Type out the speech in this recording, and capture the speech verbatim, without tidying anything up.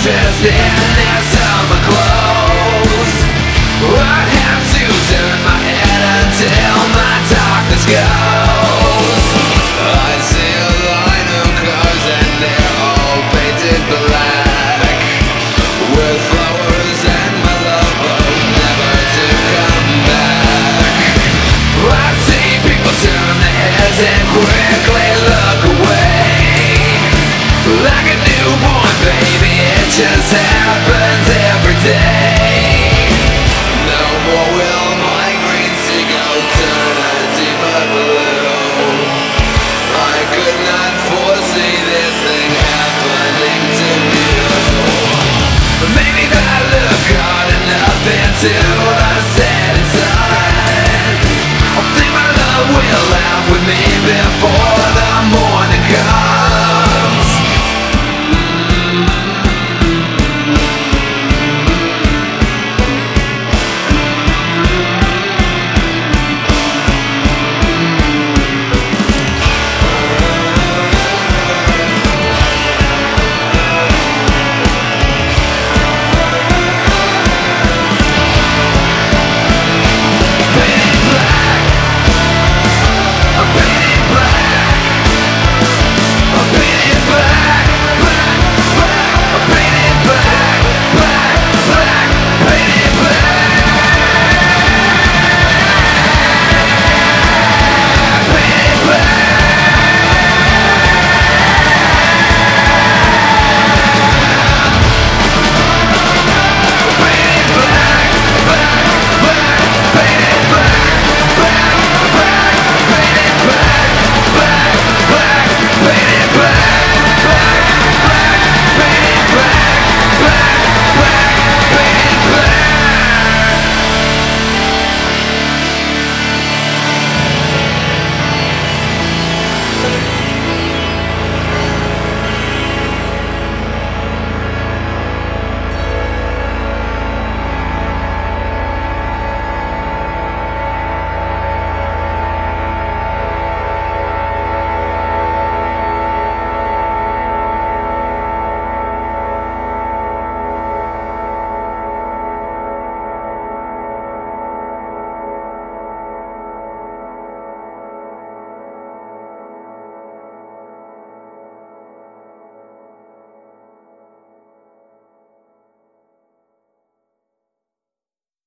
dressed in their summer clothes. I have to turn my head until my darkness goes. I see a line of cars and they're all painted black, with flowers and my love hope never to come back. I see people turn their heads and quickly look away, like a newborn baby. It just happens every day. No more will my green seagull turn a deeper blue. I could not foresee this thing happening to you. Maybe if I look hard enough into